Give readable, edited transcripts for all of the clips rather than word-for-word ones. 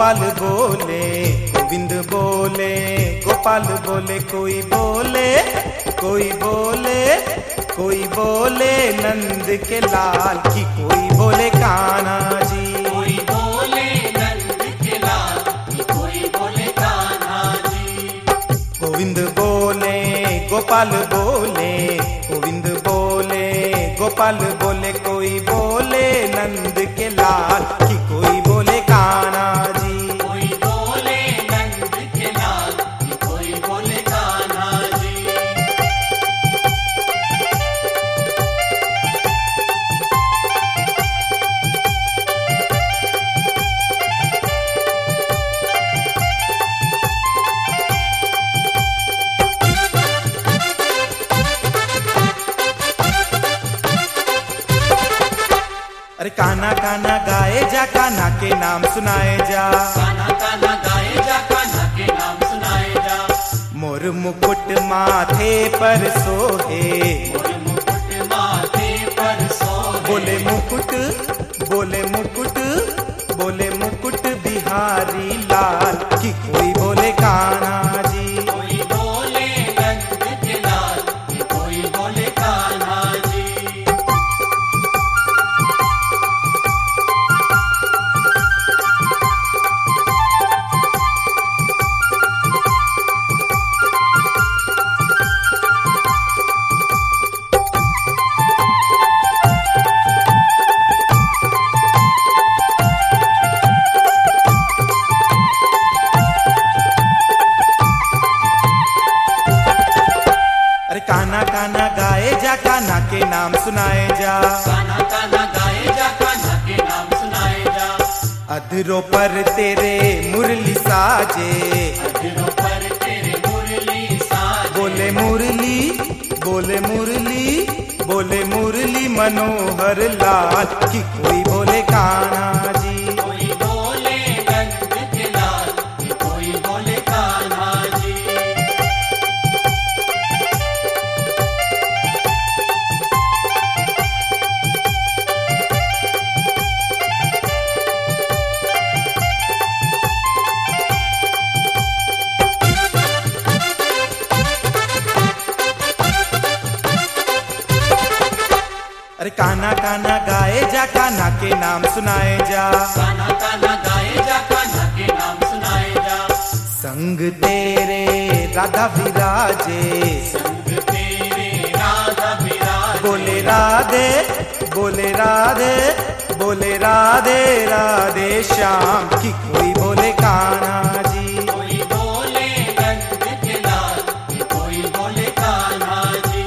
गोपाल बोले, गोविंद बोले, गोपाल बोले, कोई बोले, कोई बोले, कोई बोले नंद के लाल की, कोई बोले कान्हा जी, कोई बोले नंद के लाल की, कोई बोले कान्हा जी। गोविंद बोले, गोपाल बोले, गोविंद बोले, गोपाल बोले, कोई बोले नंद के लाल की, कोई बोले कान्हा जी, कोई बोले नंद के लाल की, कोई बोले कान्हा जी। अरे कान्हा कान्हा गाए जा, कान्हा के नाम सुनाए जा, कान्हा कान्हा गाए जा, कान्हा के नाम सुनाए जा। मोर मुकुट माथे पर सोहे, मोर मुकुट माथे पर सोहे, बोले मुकुट, बोले मुकुट, बोले मुकुट बिहारी लाल की, कोई बोले कान्हा जी, कोई बोले नंद के लाल की, कोई बोले कान्हा जी। कान्हा कान्हा गाए जा, कान्हा के नाम सुनाए जा, कान्हा कान्हा गाए जा, कान्हा के नाम सुनाए जा। अधरों पर तेरे मुरली साजे, अधरों पर तेरे मुरली साजे, बोले मुरली, बोले मुरली, बोले मुरली मनोहर लाल की, कोई बोले कान्हा जी, कोई बोले नंद के लाल की, कोई बोले कान्हा जी। अरे कान्हा कान्हा गाए जा, कान्हा के नाम सुनाए जा, कान्हा कान्हा गाए जा, कान्हा के नाम सुनाए जा। संग तेरे राधा विराजे, संग तेरे राधा विराजे, बोले राधे, बोले राधे, बोले राधे राधे श्याम की, कोई बोले कान्हा जी, कोई बोले नंद के लाल की, कोई बोले कान्हा जी।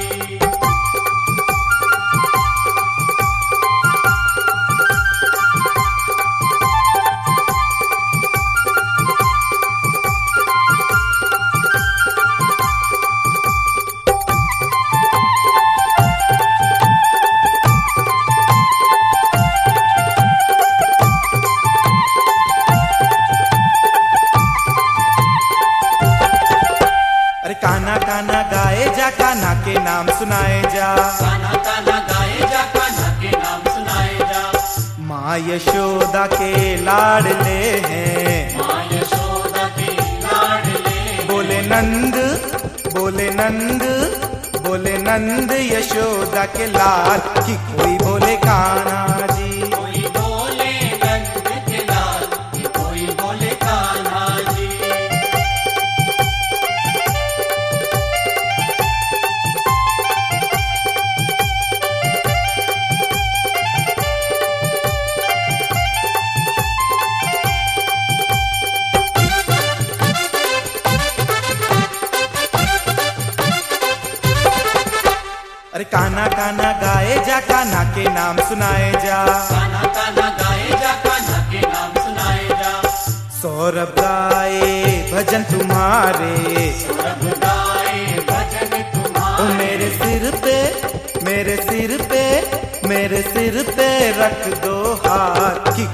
कान्हा कान्हा गाए जा, कान्हा के नाम सुनाए जा, कान्हा कान्हा गाए जा, कान्हा के नाम सुनाए जा। माँ यशोदा के लाडले हैं, माँ यशोदा के लाडले, बोले नंद, बोले नंद, बोले नंद यशोदा के लाल की, कोई बोले कान्हा जी, कोई बोले नंद के लाल की, कोई बोले कान्हा जी। अरे कान्हा कान्हा गाए जा, कान्हा के नाम सुनाए जा, कान्हा कान्हा गाए जा, कान्हा के नाम सुनाए जा। सौरभ गाए भजन तुम्हारे, सौरभ गाए भजन ओ तुम्हारे, मेरे सिर पे, मेरे सिर पे, मेरे सिर पे रख दो हाथ की,